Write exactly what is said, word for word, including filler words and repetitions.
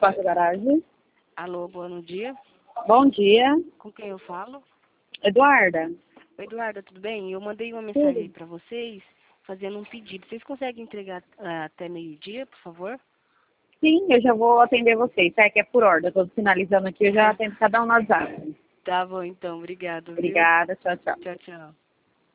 Espaço Garagem. Alô, bom dia. Bom dia. Com quem eu falo? Eduarda. Oi, Eduarda, tudo bem? Eu mandei uma mensagem para vocês fazendo um pedido. Vocês conseguem entregar uh, até meio-dia, por favor? Sim, eu já vou atender vocês, tá? Que é por ordem. Eu tô finalizando aqui, eu já atendo cada um no WhatsApp. Tá bom, então. Obrigado, viu? Obrigada, tchau, tchau. Tchau, tchau.